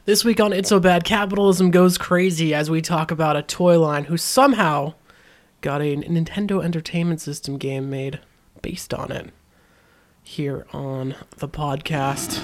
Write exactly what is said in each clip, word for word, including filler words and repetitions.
This week on It's So Bad, capitalism goes crazy as we talk about a toy line who somehow got a Nintendo Entertainment System game made based on it here on the podcast.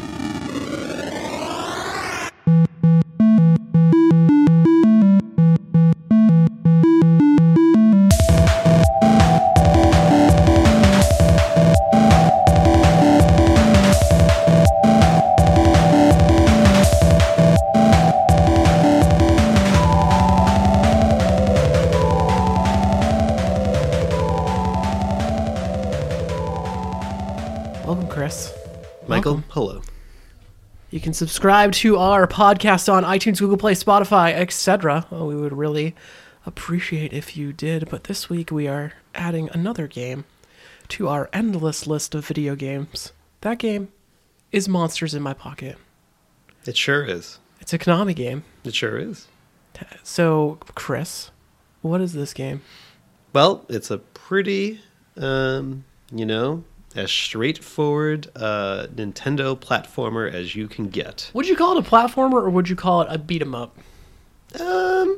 Welcome, Chris. Michael, Welcome. hello. You can subscribe to our podcast on iTunes, Google Play, Spotify, et cetera. Oh, we would really appreciate if you did. But this week we are adding another game to our endless list of video games. That game is Monsters in My Pocket. It sure is. It's a Konami game. It sure is. So, Chris, what is this game? Well, it's a pretty, um, you know, as straightforward uh, Nintendo platformer as you can get. Would you call it a platformer or would you call it a beat 'em up? Um,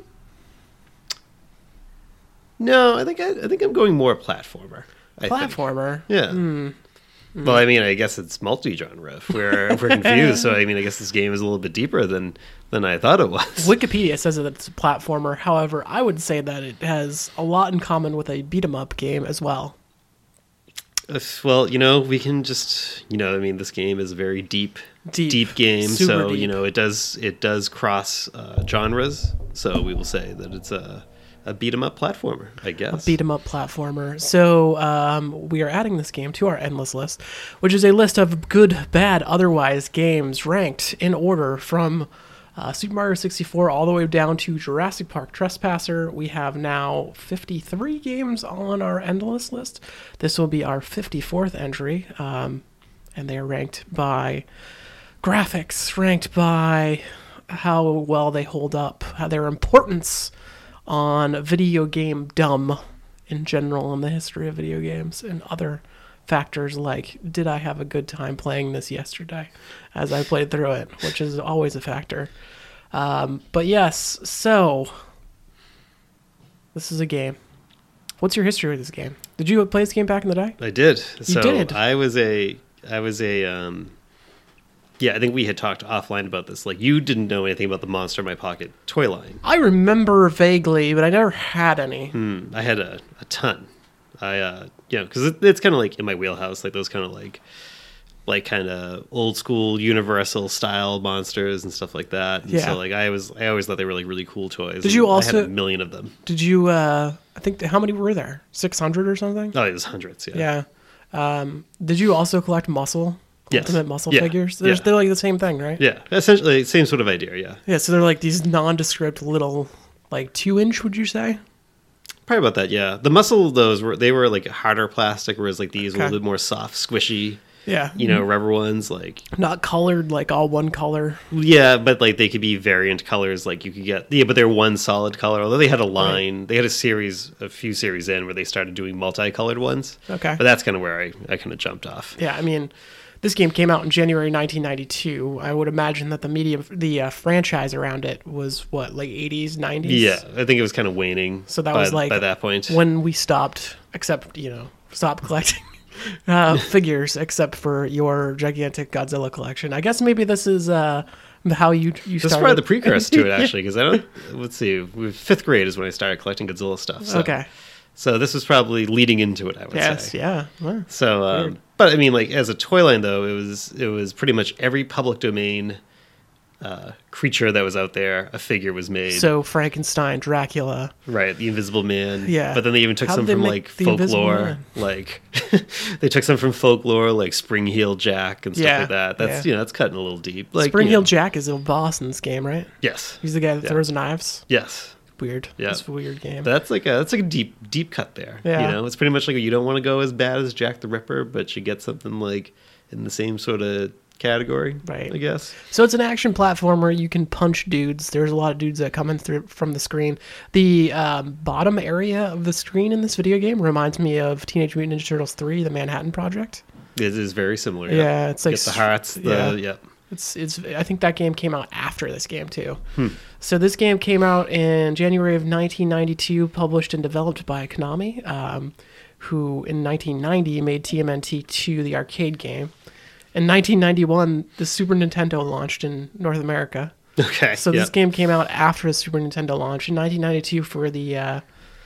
no, I think I, I think I'm going more platformer. I Platformer? Think. Yeah. Mm. Well, I mean, I guess it's multi-genre. If we're if we're confused, so I mean, I guess this game is a little bit deeper than than I thought it was. Wikipedia says that it's a platformer. However, I would say that it has a lot in common with a beat 'em up game as well. Uh, Well, you know, we can just, you know, I mean, this game is a very deep, Deep. deep, game. Super So, deep. you know, it does it does cross uh, genres. So we will say that it's a a beat 'em up platformer, I guess. Beat 'em up platformer. So um, we are adding this game to our endless list, which is a list of good, bad, otherwise games ranked in order from uh, Super Mario sixty-four all the way down to Jurassic Park Trespasser. We have now fifty-three games on our endless list. This will be our fifty-fourth entry, um, and they are ranked by graphics, ranked by how well they hold up, how their importance on video game dumb in general in the history of video games, and other factors like, did I have a good time playing this yesterday as I played through it, which is always a factor. Um, but yes, so this is a game. What's your history with this game? Did you play this game back in the day? I did. So did? I was a I was a um yeah, I think we had talked offline about this. Like, you didn't know anything about the Monster in My Pocket toy line. I remember vaguely, but I never had any. Hmm, I had a, a ton. I, uh, you know, because it, it's kind of like in my wheelhouse, like those kind of like, like kind of old school Universal style monsters and stuff like that. And Yeah. So like I was, I always thought they were like really cool toys. Did you and also- I had a million of them. Did you, uh, I think, how many were there? six hundred or something? Oh, it was hundreds. Yeah. Yeah. Um, did you also collect muscle? Yes. Ultimate muscle Yeah. figures? They're, Yeah. they're like the same thing, right? Yeah. Essentially, same sort of idea. Yeah. Yeah, so they're like these nondescript little, like two inch, would you say? Probably about that. Yeah. The muscle, those were, they were like harder plastic, whereas like these were a Okay. little bit more soft, squishy, Yeah. you know, rubber ones. Like, Not colored, like all one color. yeah, but like they could be variant colors. Like you could get, yeah, but they're one solid color. Although they had a line, they had a series, a few series in where they started doing multicolored ones. Okay. But that's kind of where I, I kind of jumped off. Yeah, I mean, this game came out in January nineteen ninety-two. I would imagine that the media, the uh, franchise around it was what, like eighties, nineties? Yeah, I think it was kind of waning. So that by, was like by that point. when we stopped, except, you know, stopped collecting uh, figures, except for your gigantic Godzilla collection. I guess maybe this is uh, how you you This is started. probably the precursor to it, actually, because I don't. Let's see, we- fifth grade is when I started collecting Godzilla stuff. So, Okay. So this was probably leading into it, I would Yes. say. Yeah. Well, So, Weird. um, but I mean, like as a toy line, though, it was it was pretty much every public domain uh, creature that was out there. A figure was made. so Frankenstein, Dracula. Right, the Invisible Man. Yeah. But then they even took How some did they from make like the Invisible folklore, Man? like they took some from folklore, like Spring Heel Jack and stuff Yeah, like that. That's yeah. you know that's cutting a little deep. Like Spring you Heel know. Jack is a boss in this game, right? Yes. He's the guy that Yeah. throws knives. Yes. Weird. Yeah. It's a weird game. That's like a that's like a deep deep cut there. Yeah. You know, it's pretty much like you don't want to go as bad as Jack the Ripper, but you get something like in the same sort of category, Right. I guess. So it's an action platformer. You can punch dudes. There's a lot of dudes that come in through from the screen. The um, bottom area of the screen in this video game reminds me of Teenage Mutant Ninja Turtles three, The Manhattan Project. It is very similar. Yeah, it's like Get the str- hearts. The yeah. yeah. It's it's. I think that game came out after this game too. Hmm. So this game came out in January of nineteen ninety-two, published and developed by Konami, um, who in nineteen ninety made T M N T two, the arcade game. In nineteen ninety-one, the Super Nintendo launched in North America. Okay. So yep. this game came out after the Super Nintendo launch in nineteen ninety-two for the. Uh,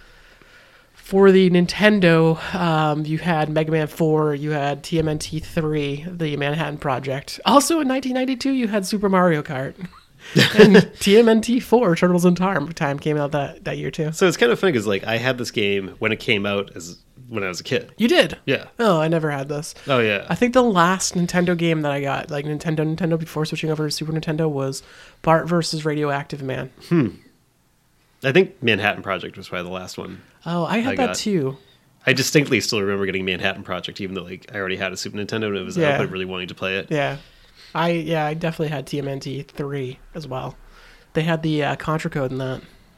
For the Nintendo, um, you had Mega Man four, you had T M N T three, the Manhattan Project. Also in nineteen ninety-two, you had Super Mario Kart. And T M N T four, Turtles in Time, time came out that, that year too. So it's kind of funny because like I had this game when it came out as when I was a kid. You did? Yeah. Oh, I never had this. Oh yeah. I think the last Nintendo game that I got, like Nintendo, Nintendo before switching over to Super Nintendo, was Bart versus Radioactive Man. Hmm. I think Manhattan Project was probably the last one. Oh, I had I that got. too. I distinctly still remember getting Manhattan Project, even though like I already had a Super Nintendo and it was Yeah. out, but really wanting to play it. Yeah. I yeah, I definitely had T M N T three as well. They had the uh, Contra code in that.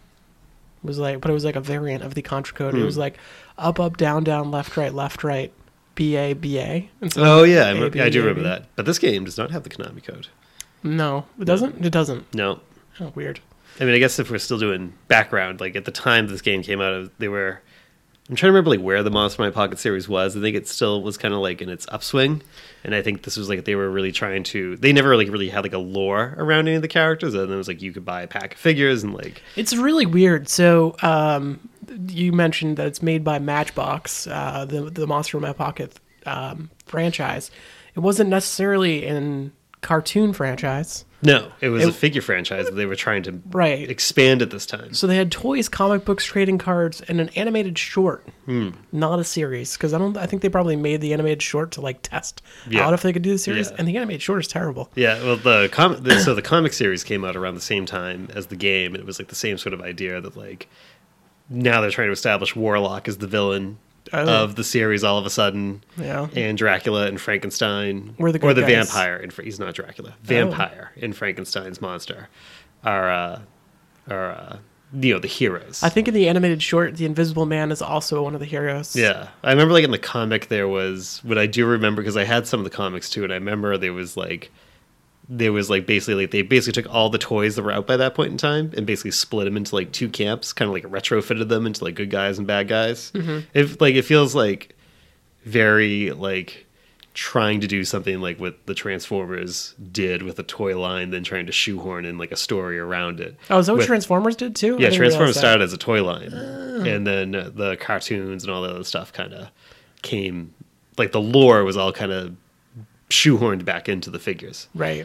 It was like, but it was like a variant of the Contra code. Hmm. It was like up, up, down, down, left, right, left, right, B A, B A. Oh yeah, I, A, remember, B, yeah, I do A, remember B. that. But this game does not have the Konami code. No, it doesn't. It doesn't. No. Oh, weird. I mean, I guess if we're still doing background, like at the time this game came out, they were. I'm trying to remember like where the Monster in My Pocket series was. I think it still was kind of like in its upswing, and I think this was like they were really trying to. They never like really had like a lore around any of the characters, and it was like you could buy a pack of figures and like. It's really weird. So, um, you mentioned that it's made by Matchbox, uh, the the Monster in My Pocket um, franchise. It wasn't necessarily in cartoon franchise. No, it was It- a figure franchise that they were trying to Right. expand at this time. So they had toys, comic books, trading cards, and an animated short, Hmm. not a series. Because I don't, I think they probably made the animated short to like test Yeah. out if they could do the series. Yeah. And the animated short is terrible. Yeah, well, the com- the, so the comic series came out around the same time as the game, and it was like the same sort of idea that like now they're trying to establish Warlock as the villain Oh. of the series all of a sudden, Yeah. and Dracula and Frankenstein, We're the or good the guys. Oh. vampire. In, Fra- he's not Dracula. Vampire in Frankenstein's monster are uh, are uh, you know the heroes. I think in the animated short, the Invisible Man is also one of the heroes. Yeah, I remember like in the comic there was what I do remember because I had some of the comics too, and I remember there was like there was like basically like they basically took all the toys that were out by that point in time and basically split them into like two camps, kind of like retrofitted them into like good guys and bad guys. Mm-hmm. If like it feels like very like trying to do something like what the Transformers did with the toy line, then trying to shoehorn in like a story around it. Oh, is that what With- Transformers did too? I Yeah, didn't Transformers realize that. started as a toy line, and then uh, the cartoons and all the other stuff kind of came. Like the lore was all kind of shoehorned back into the figures. Right.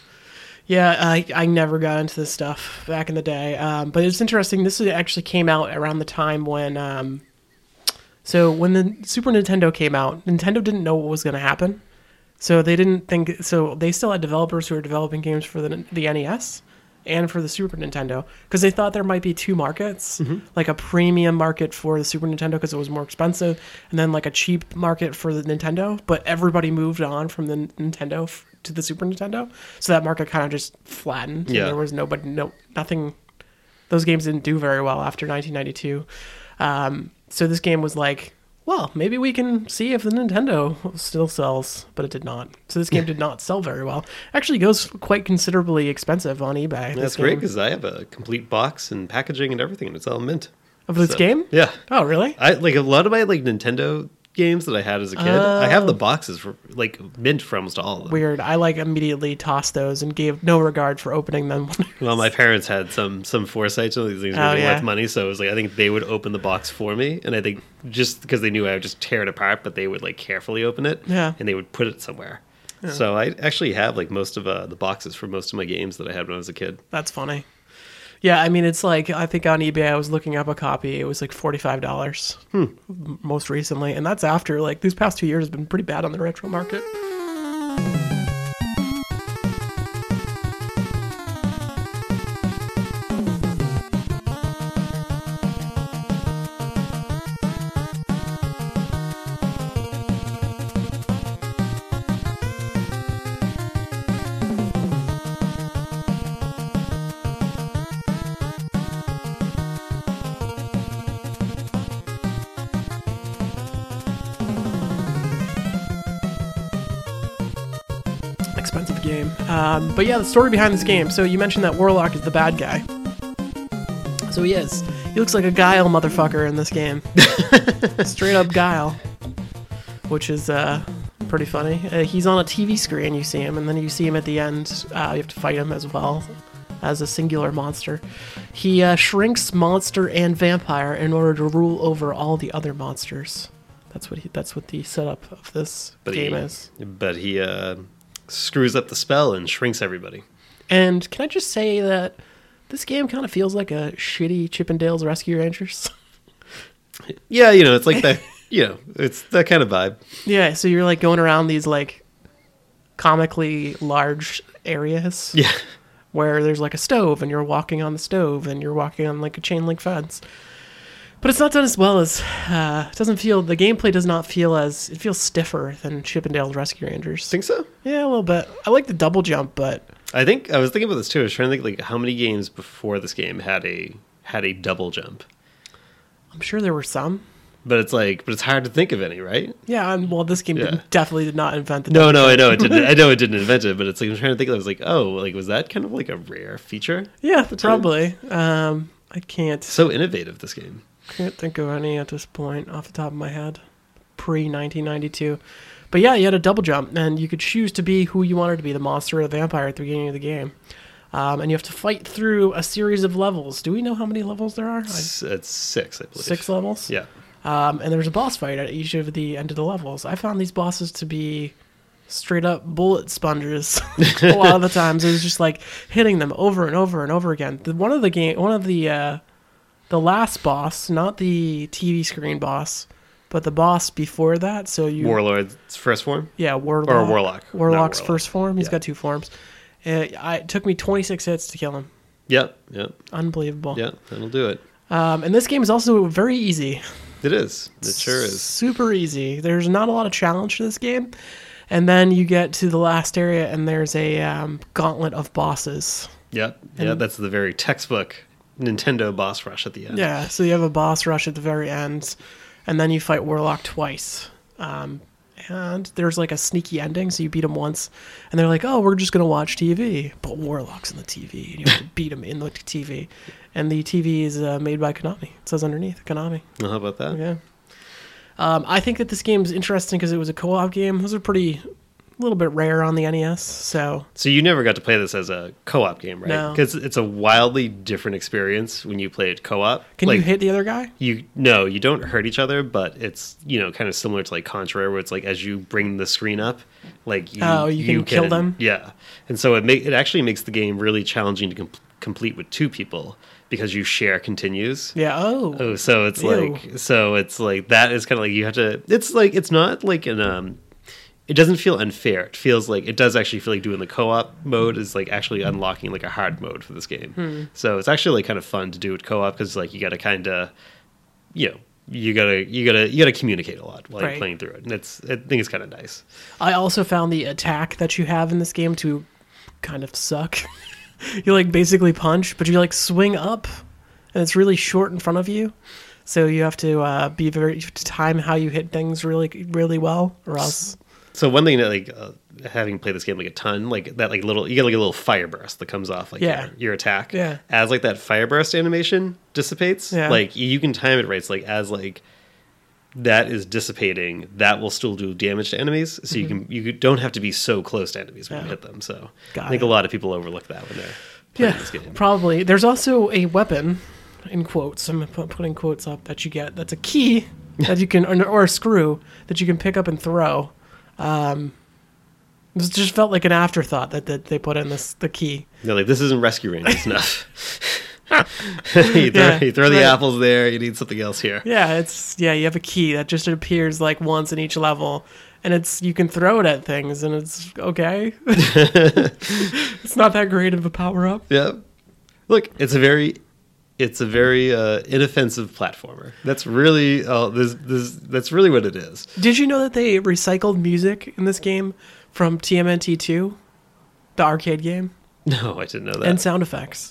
Yeah, I, I never got into this stuff back in the day. Um, but it's interesting. This actually came out around the time when... Um, so when the Super Nintendo came out, Nintendo didn't know what was going to happen. So they didn't think... So they still had developers who were developing games for the, the N E S and for the Super Nintendo. Because they thought there might be two markets. Like a premium market for the Super Nintendo because it was more expensive. And then like a cheap market for the Nintendo. But everybody moved on from the Nintendo f- to the Super Nintendo. So that market kind of just flattened. And Yeah. there was nobody... No, nothing... Those games didn't do very well after nineteen ninety-two. Um, so this game was like, well, maybe we can see if the Nintendo still sells, but it did not. So this game did not sell very well. Actually goes quite considerably expensive on eBay. That's this great game. because I have a complete box and packaging and everything, and it's all mint. Of this So, game? Yeah, Oh, really? I like a lot of my like Nintendo games that I had as a kid. I have Oh. the boxes for like mint for almost all of them. Weird. I like immediately tossed those and gave no regard for opening them. Well, my parents had some some foresight to these things were Oh, really yeah. worth money, so it was like I think they would open the box for me, and I think just because they knew I would just tear it apart, but they would like carefully open it, Yeah. and they would put it somewhere. So I actually have like most of uh, the boxes for most of my games that I had when I was a kid. That's funny. Yeah, I mean, it's like, I think on eBay I was looking up a copy. It was like forty-five dollars m- most recently. And that's after, like, these past two years have been pretty bad on the retro market. game. Um, but yeah, the story behind this game. So you mentioned that Warlock is the bad guy. So he is. He looks like a Guile motherfucker in this game. Straight up Guile. Which is uh, pretty funny. Uh, he's on a T V screen, you see him, and then you see him at the end. Uh, you have to fight him as well as a singular monster. He uh, shrinks monster and vampire in order to rule over all the other monsters. That's what he, that's what the setup of this but game he, is. But he uh, screws up the spell and shrinks everybody. And can I just say that this game kind of feels like a shitty Chippendales Rescue Rangers? Yeah, you know, it's like that, you know, it's that kind of vibe. Yeah, so you're like going around these like comically large areas. Yeah. Where there's like a stove and you're walking on the stove and you're walking on like a chain link fence. But it's not done as well as, uh, it doesn't feel, the gameplay does not feel as, it feels stiffer than Chippendales Rescue Rangers. Think so? Yeah, a little bit. I like the double jump, but... I think, I was thinking about this too. I was trying to think like how many games before this game had a had a double jump. I'm sure there were some. But it's like, but it's hard to think of any, right? Yeah, and well, this game Yeah. didn't, definitely did not invent the No, double no, jump. I know it didn't. I know it didn't invent it, but it's like I'm trying to think. I was like, oh, like was that kind of like a rare feature? Yeah, at the time? probably. Um, I can't, So innovative, this game. can't think of any at this point off the top of my head. Pre nineteen ninety-two. But yeah, you had a double jump, and you could choose to be who you wanted to be, the monster or the vampire at the beginning of the game. Um, and you have to fight through a series of levels. Do we know how many levels there are? It's, it's six, I believe. Six levels? Yeah. Um, and there's a boss fight at each of the end of the levels. I found these bosses to be straight up bullet sponges. A lot of the times it was just like hitting them over and over and over again. The, one of the game, one of the uh, the last boss, not the T V screen boss, but the boss before that. So you Warlord's first form? yeah, Warlock Or Warlock. Not Warlock's Warlock. first form. He's Yeah. got two forms. Uh, I, it took me twenty-six hits to kill him. Yep, yep, Unbelievable. yep. That'll do it. Um, and this game is also very easy. It is. It sure is. Super easy. There's not a lot of challenge to this game. And then you get to the last area and there's a um, gauntlet of bosses. Yep. Yeah, And- that's the very textbook Nintendo boss rush at the end. Yeah, so you have a boss rush at the very end. And then you fight Warlock twice. Um, and there's like a sneaky ending, so you beat him once. And they're like, oh, we're just going to watch T V. But Warlock's in the T V. And you have to beat him in the T V. And the T V is uh, made by Konami. It says underneath, Konami. Well, how about that? Yeah. Um, I think that this game is interesting because it was a co-op game. Those are pretty, a little bit rare on the N E S. So So you never got to play this as a co-op game, right? No. Because it's a wildly different experience when you play it co-op. can like, you hit the other guy? You no, you don't hurt each other, but it's you know kind of similar to like Contra, where it's like as you bring the screen up, like you, Oh, you can kill them? Yeah, and so it make it actually makes the game really challenging to com- complete with two people because you share continues. Yeah. Oh. Oh, so it's Ew. like so it's like that is kind of like you have to. It's like it's not like an um. It doesn't feel unfair. It feels like it does actually feel like doing the co-op mode is like actually unlocking like a hard mode for this game. Hmm. So it's actually like kind of fun to do it co-op because like you got to kind of, you know, you gotta you gotta you gotta communicate a lot while Right. you're playing through it, and it's I think it's kind of nice. I also found the attack that you have in this game to kind of suck. You like basically punch, but you like swing up, and it's really short in front of you. So you have to uh, be very you have to time how you hit things really really well, or else. So one thing that like uh, having played this game like a ton, like that like little you get like a little fire burst that comes off like Yeah. your, your attack. Yeah. As like that fire burst animation dissipates, Yeah. like you can time it right. It's like as like that is dissipating, that will still do damage to enemies. So you can you don't have to be so close to enemies when Mm-hmm. Yeah. you hit them. So Got I think it. a lot of people overlook that when they're playing Yeah, this game. probably. There's also a weapon, in quotes. I'm pu- putting quotes up that you get. That's a key that you can, or, or a screw that you can pick up and throw. Um, this just felt like an afterthought that, that they put in this the key. They're like, this isn't Rescue Rangers enough. you throw, Yeah, you throw the right. apples there. You need something else here. Yeah, it's yeah. You have a key that just appears like once in each level, and it's you can throw it at things, and it's okay. It's not that great of a power up. Yeah. Look, it's a very, it's a very uh, inoffensive platformer. That's really, uh, this, this, that's really what it is. Did you know that they recycled music in this game from T M N T two, the arcade game, No, I didn't know that. and sound effects?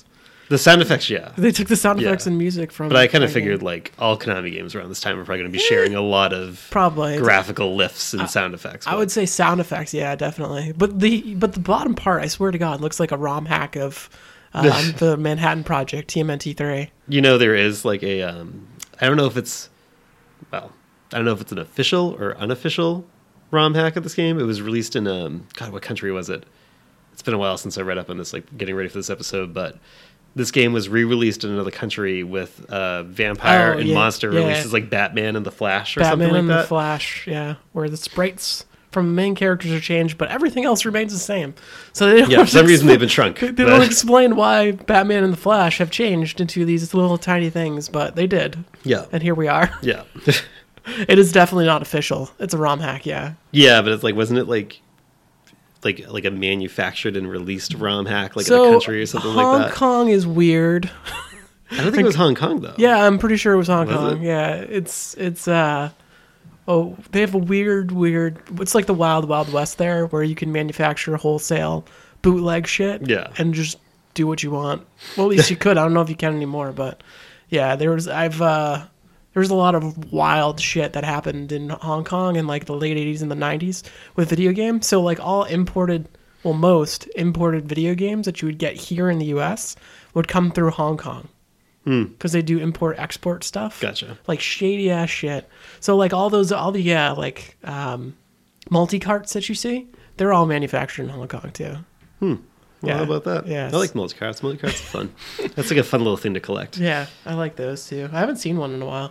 The sound effects, yeah. They took the sound Yeah. effects and music from. But I kind of that game. figured like all Konami games around this time are probably going to be sharing a lot of Probably. graphical lifts and sound effects. I but- would say sound effects, yeah, definitely. But the but the bottom part, I swear to God, looks like a ROM hack of um, the Manhattan Project, T M N T three. You know, there is like a, um, I don't know if it's, well, I don't know if it's an official or unofficial ROM hack of this game. It was released in, um, God, what country was it? It's been a while since I read up on this, like getting ready for this episode, but this game was re-released in another country with uh, vampire Oh, and yeah, monster yeah. releases like Batman and the Flash or Batman something and like the that. Flash, yeah, where the sprites from the main characters are changed, but everything else remains the same. So they don't Yeah, for some reason they've been shrunk. They but- don't explain why Batman and the Flash have changed into these little tiny things, but they did. Yeah. And here we are. Yeah. It is definitely not official. It's a ROM hack, yeah. Yeah, but it's like, wasn't it like, like, like a manufactured and released ROM hack, like so in a country or something Hong like that? Kong is weird. I don't think it was Hong Kong though. Yeah, I'm pretty sure it was Hong Was Kong. it? Yeah, it's it's uh oh, they have a weird weird it's like the Wild Wild West there where you can manufacture wholesale bootleg shit Yeah. and just do what you want. Well, at least you could. I don't know if you can anymore, but yeah, there was I've uh there's a lot of wild shit that happened in Hong Kong in like the late eighties and the nineties with video games. So like all imported, well most imported video games that you would get here in the U S would come through Hong Kong. Because they do import export stuff. Gotcha. Like shady ass shit. So like all those all the yeah like um, multi carts that you see, they're all manufactured in Hong Kong too. Well, Yeah. how about that? Yeah. I like multi-carts. Multi-carts are fun. That's like a fun little thing to collect. Yeah, I like those too. I haven't seen one in a while.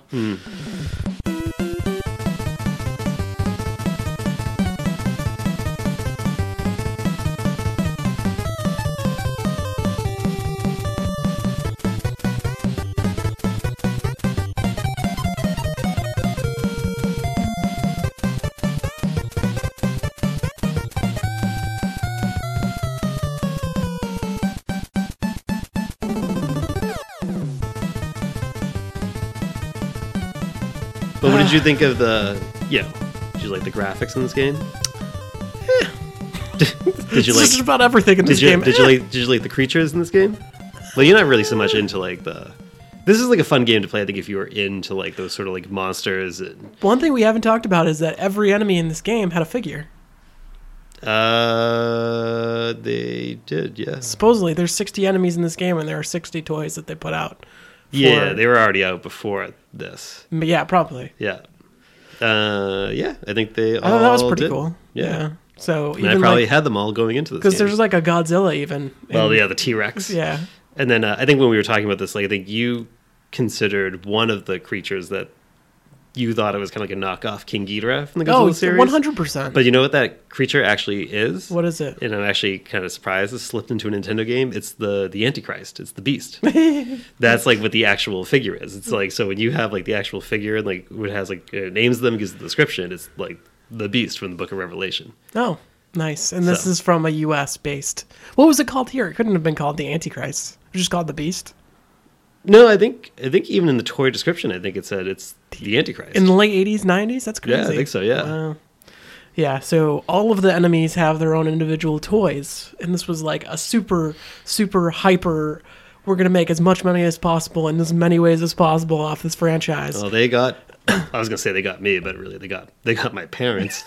But what did you think of the, you know, did you like the graphics in this game? did you It's like, just about everything in this did you, game. did you like, did you like the creatures in this game? Well, you're not really so much into like the, this is like a fun game to play, I think, if you were into like those sort of like monsters and, One thing we haven't talked about is that every enemy in this game had a figure. uh, they did, yes. Supposedly, there's sixty enemies in this game, and there are sixty toys that they put out. for- Yeah, they were already out before this. But yeah, probably. Yeah. Uh, yeah, I think they all I thought that was pretty did. cool. Yeah. Yeah. So And I even probably like, had them all going into this because game. there's like a Godzilla even. Well, in- yeah, the T-Rex. Yeah. And then uh, I think when we were talking about this, like I think you considered one of the creatures that you thought it was kind of like a knockoff King Ghidorah from the Godzilla Oh, series. one hundred percent. But you know what that creature actually is? What is it? And I'm actually kind of surprised it's slipped into a Nintendo game. It's the the Antichrist. It's the Beast. That's like what the actual figure is. It's like, so when you have like the actual figure and like it has like uh, names them, gives the description, it's like the Beast from the Book of Revelation. Oh, nice. And this So- is from a U S based. What was it called here? It couldn't have been called the Antichrist. It was just called the Beast. No, I think I think even in the toy description, I think it said it's the Antichrist. In the late eighties, nineties? That's crazy. Yeah, I think so, yeah. Wow. Yeah, so all of the enemies have their own individual toys. And this was like a super, super hyper. We're going to make as much money as possible in as many ways as possible off this franchise. Well, they got. I was gonna say they got me, but really they got they got my parents.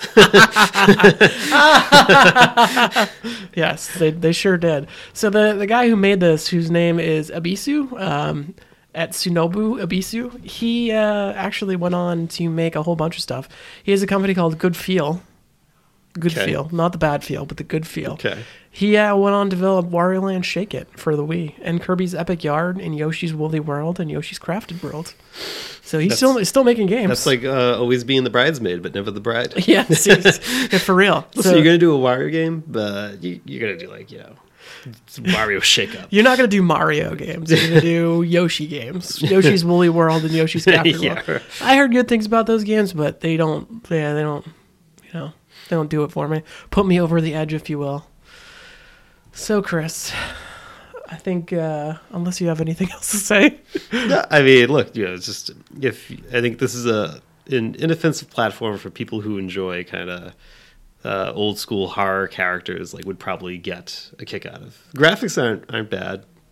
Yes, they, they sure did. So the, the guy who made this, whose name is Abisu, um, at Tsunobu Abisu, he uh, actually went on to make a whole bunch of stuff. He has a company called Good Feel. Good Okay. Feel. Not the bad feel, but the good feel. Okay. He uh, went on to develop Wario Land Shake It for the Wii, and Kirby's Epic Yarn, and Yoshi's Woolly World, and Yoshi's Crafted World. So he's That's- still he's still making games. That's like uh, always being the bridesmaid, but never the bride. yeah, see, yeah, for real. So, you're gonna do a Wario game, but you, you're gonna do like you know, it's Wario Shake Up. You're not going to do Mario games. You're going to do Yoshi games. Yoshi's Woolly World and Yoshi's Crafted Yeah. World. I heard good things about those games, but they don't, yeah, they don't, you know, they don't do it for me. Put me over the edge, if you will. So, Chris, I think, uh, unless you have anything else to say. No, I mean, look, you know, it's just if I think this is a an inoffensive platform for people who enjoy kind of uh, old school horror characters, like would probably get a kick out of. Graphics aren't aren't bad.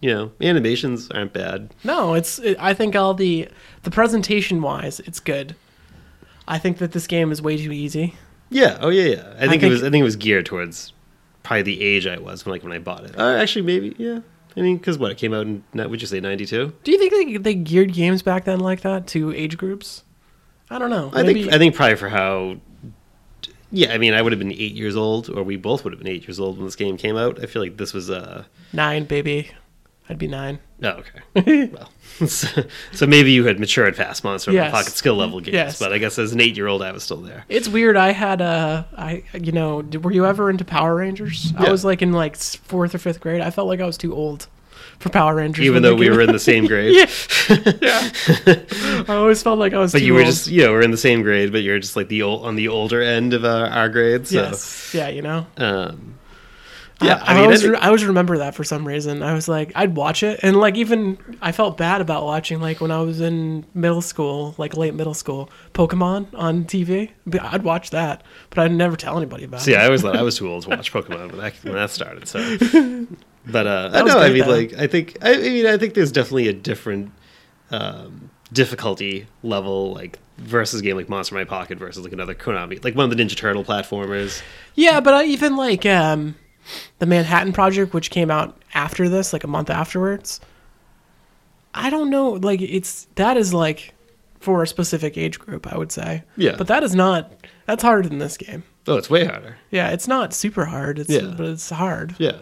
You know, animations aren't bad. No, it's. It, I think all the the presentation wise, it's good. I think that this game is way too easy. Yeah. Oh yeah, yeah. I think, I think it was. I think it was geared towards probably the age I was when, like, when I bought it. Uh, actually, maybe. Yeah. I mean, because what, it came out in, would you say, ninety-two? Do you think they, they geared games back then like that to age groups? I don't know. I Maybe, think I think probably for how. Yeah, I mean, I would have been eight years old, or we both would have been eight years old when this game came out. I feel like this was uh nine, baby. I'd be nine. Oh, okay. Well, so, so maybe you had matured past Monster Yes. Pocket skill level games, Yes. but I guess as an eight-year-old, I was still there. It's weird. I had a, I, you know, did- were you ever into Power Rangers? I Yeah. was like in like s- fourth or fifth grade. I felt like I was too old for Power Rangers. Even when though they we came were out. in the same grade. yeah, yeah. I always felt like I was. But too you were old. just, you know, we're in the same grade, but you're just like the old, on the older end of uh, our grade. So, yes, yeah, you know. um, yeah, I, I, mean, I, always, I re- think- I always remember that for some reason. I was like, I'd watch it, and like even I felt bad about watching like when I was in middle school, like late middle school, Pokemon on T V. But I'd watch that, but I'd never tell anybody about see, it. I always thought I was too old to watch Pokemon when that, when that started. So, but uh, I That was know. I great, mean, though. like, I think, I, I mean, I think there's definitely a different um, difficulty level, like versus a game like Monster in My Pocket versus like another Konami, like one of the Ninja Turtle platformers. Yeah, but I even like um, the Manhattan Project, which came out after this, like a month afterwards. I don't know, like it's that is like for a specific age group, I would say. Yeah. But that is not. That's harder than this game. Oh, it's way harder. Yeah, it's not super hard. It's Yeah. but it's hard. Yeah.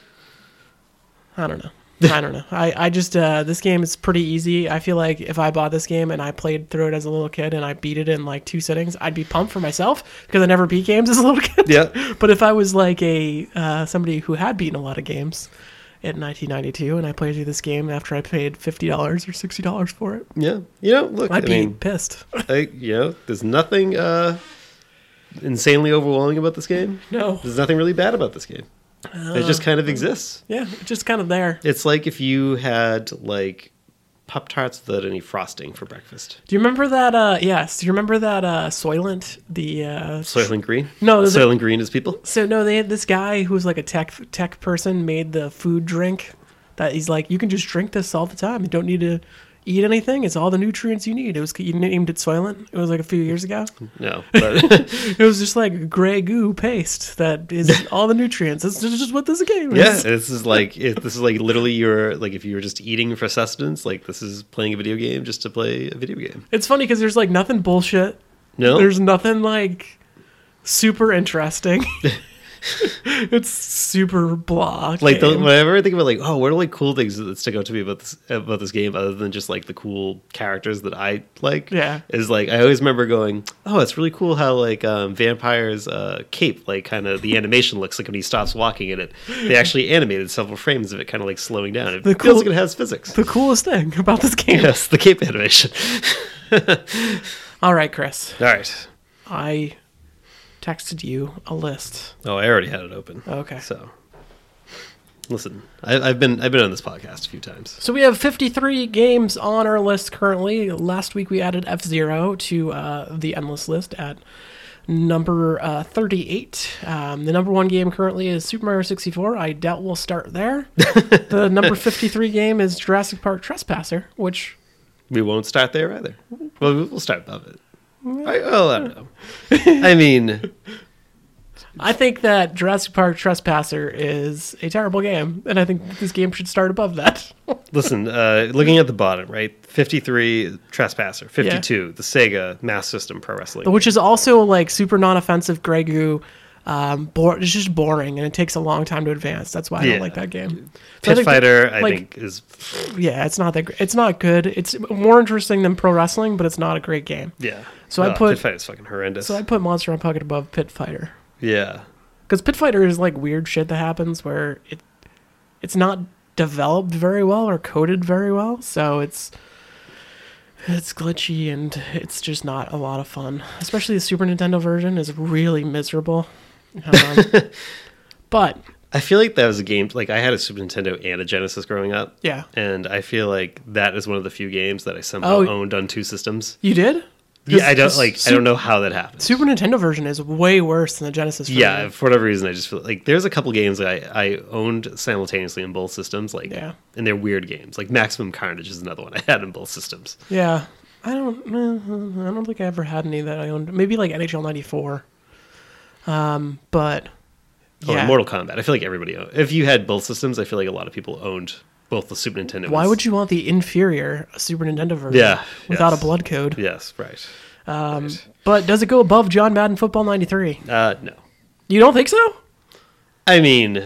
I don't know. I don't know. I, I just uh, this game is pretty easy. I feel like if I bought this game and I played through it as a little kid and I beat it in like two sittings, I'd be pumped for myself because I never beat games as a little kid. Yeah. But if I was like a uh, somebody who had beaten a lot of games in nineteen ninety-two and I played through this game after I paid fifty dollars or sixty dollars for it, Yeah. You know, look, I'd I be mean, pissed. I, you know, there's nothing uh, insanely overwhelming about this game. No. There's nothing really bad about this game. It just kind of exists. Yeah, it's just kind of there. It's like if you had like Pop Tarts without any frosting for breakfast. Do you remember that? Uh, yes. Do you remember that uh, Soylent? The uh, Soylent Green? No, there's a- Soylent Green is people? So no, they had this guy who's like a tech tech person made the food drink that he's like, you can just drink this all the time. You don't need to eat anything. It's all the nutrients you need. It was you named it Soylent. It was like a few years ago. No. But It was just like gray goo paste that is all the nutrients. That's just just what this game is. yeah, this is like if this is like literally your like if you were just eating for sustenance, like this is playing a video game just to play a video game. It's funny because there's like nothing bullshit. No. There's nothing like super interesting. It's super blah. Like the, game. whenever I think about like, oh, what are like cool things that stick out to me about this about this game, other than just like the cool characters that I like? Yeah. is like I always remember going, oh, it's really cool how like um, Vampire's uh, cape, like kind of the animation looks like when he stops walking in it. They actually animated several frames of it, kind of like slowing down. It The feels cool- like it has physics. the coolest thing about this game. Yes, the cape animation. All right, Chris. All right. I texted you a list. Oh, I already had it open. Okay. So, listen, I, I've been I've been on this podcast a few times. So we have fifty-three games on our list currently. Last week we added F-Zero to uh, the endless list at number uh, thirty-eight. Um, the number one game currently is Super Mario sixty-four. I doubt we'll start there. The number fifty-three game is Jurassic Park Trespasser, which We won't start there either. Well, we'll start above it. I, well, I don't know. I mean, I think that Jurassic Park Trespasser is a terrible game, and I think this game should start above that. listen, uh, looking at the bottom, right? fifty-three, Trespasser. fifty-two, the Sega Mass System Pro Wrestling. Which is also like super non-offensive Grey Goo. Um, bore, it's just boring, and it takes a long time to advance. That's why I Yeah. don't like that game. So I Pit think Fighter, that, I like, think, is... yeah, it's not that. Gr- It's not good. It's more interesting than pro wrestling, but it's not a great game. Yeah. So I Oh, put- Pit Fighter's fucking horrendous. So I put Monster on Pocket above Pit Fighter yeah. because Pit Fighter is like weird shit that happens where it it's not developed very well or coded very well, so it's it's glitchy and it's just not a lot of fun. Especially the Super Nintendo version is really miserable. Um, but I feel like that was a game... Like, I had a Super Nintendo and a Genesis growing up. yeah, And I feel like that is one of the few games that I somehow Oh. owned on two systems. you did. Yeah, I don't the like. Su- I don't know how that happened. Super Nintendo version is way worse than the Genesis version. Yeah, for whatever reason, I just feel like there's a couple games that I, I owned simultaneously in both systems. Like, Yeah. and they're weird games. Like Maximum Carnage is another one I had in both systems. Yeah. I don't. uh, I don't think I ever had any that I owned. Maybe like N H L ninety-four. Um, but Oh, yeah. and Mortal Kombat. I feel like everybody owned. If you had both systems, I feel like a lot of people owned both the Super Nintendo. Why would you want the inferior Super Nintendo version? Yeah, Without yes. a blood code. Yes, right. Um, right. But does it go above John Madden Football ninety-three? Uh, no. You don't think so? I mean,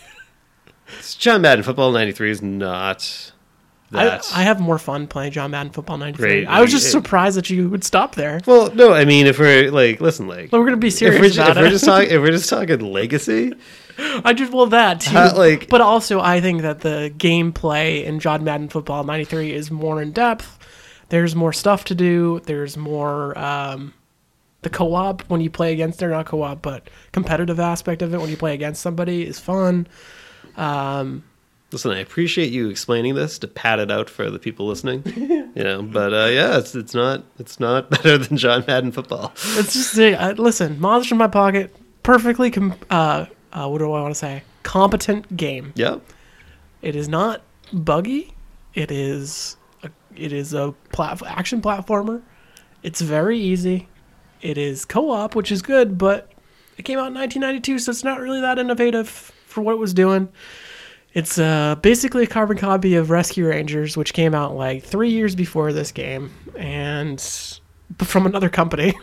John Madden Football ninety-three is not I, that. I have more fun playing John Madden Football ninety-three. Great. I was just It- surprised that you would stop there. Well, no, I mean, if we're like, listen, like, But we're gonna be if serious we're, ju- about if it. we're just talking, if we're just talking legacy, I just well that too. Uh, like- but also I think that the gameplay in John Madden Football ninety-three is more in depth. There's more stuff to do. There's more um, the co-op when you play against or not co-op, but competitive aspect of it when you play against somebody is fun. Um, listen, I appreciate you explaining this to pad it out for the people listening. You know, but uh, yeah, it's it's not it's not better than John Madden Football. it's just uh, listen, Monsters in My Pocket, perfectly. Com- uh, uh, what do I want to say? Competent game. Yeah, It is not buggy. It is a, it is a plat- action platformer. It's very easy. It is co-op, which is good, but it came out in nineteen ninety-two, so it's not really that innovative for what it was doing. It's uh, basically a carbon copy of Rescue Rangers, which came out like three years before this game, and but from another company,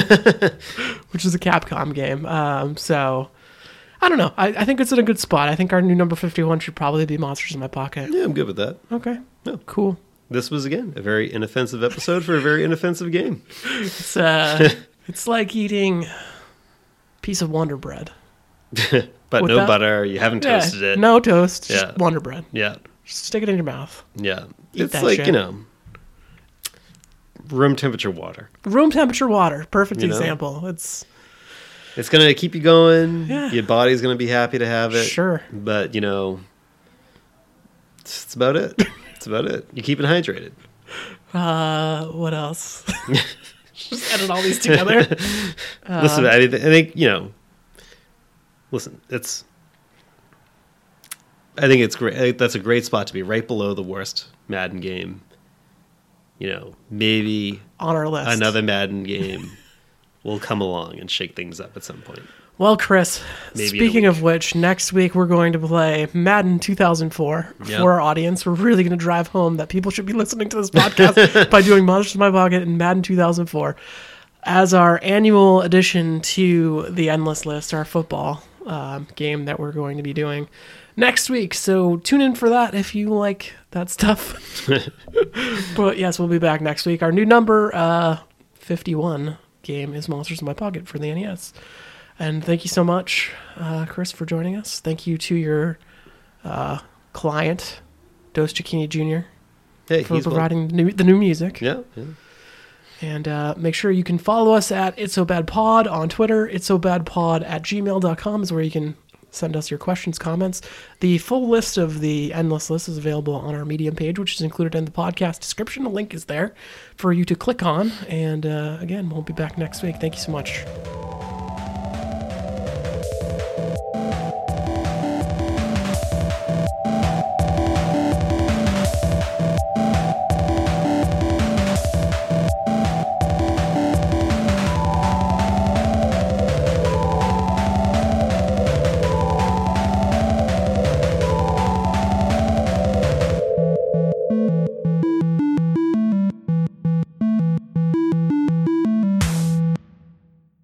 which is a Capcom game. Um, so I don't know. I, I think it's in a good spot. I think our new number fifty-one should probably be Monsters in My Pocket. yeah, I'm good with that. Okay. Yeah. Cool. This was again a very inoffensive episode for a very inoffensive game. It's uh, it's like eating a piece of Wonder Bread. But With no that- butter. You haven't Yeah, toasted it. no toast. Yeah. Just Wonder Bread. Yeah, Just stick it in your mouth. yeah. Eat it's that like shit. you know, room temperature water. Room temperature water. Perfect You know? example. It's It's gonna keep you going. Yeah. Your body's gonna be happy to have it. Sure. But you know, it's, it's about it. It's about it. You keep it hydrated. uh, what else? Just edit all these together. listen, I, I think you know. Listen, it's. I think it's great. I think that's a great spot to be, right below the worst Madden game. You know, maybe On our list. another Madden game will come along and shake things up at some point. Well, Chris, Maybe in a speaking week. of which, next week we're going to play Madden two thousand four Yep. for our audience. We're really going to drive home that people should be listening to this podcast by doing Monsters in My Pocket and Madden two thousand four as our annual addition to the Endless List, our football um, game that we're going to be doing next week. So tune in for that if you like that stuff. But yes, we'll be back next week. Our new number, uh, fifty-one game is Monsters in My Pocket for the N E S. And thank you so much, uh, Chris, for joining us. Thank you to your uh, client, Dos Cicchini Junior, Hey, for he's well- providing the new, the new music. Yeah, yeah. And uh, make sure you can follow us at It's So Bad Pod on Twitter. It's So Bad Pod at gmail dot com is where you can send us your questions, comments. The full list of the Endless List is available on our Medium page, which is included in the podcast description. The link is there for you to click on. And uh, again, we'll be back next week. Thank you so much.